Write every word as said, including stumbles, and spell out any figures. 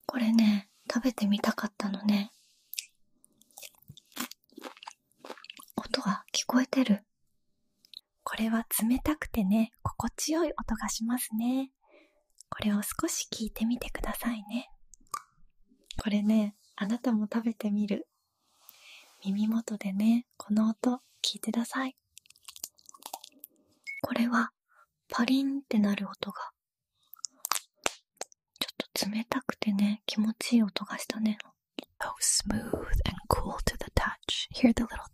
これね、食べてみたかったのね。音が聞こえてる。これは冷たくてね、心地よい音がしますね。これを少し聞いてみてくださいね。これね、あなたも食べてみる。耳元でね、この音聞いてください。これはパリンってなる音が、ちょっと冷たくてね、気持ちいい音がしたね。 So smooth and cool to the touch. Hear the little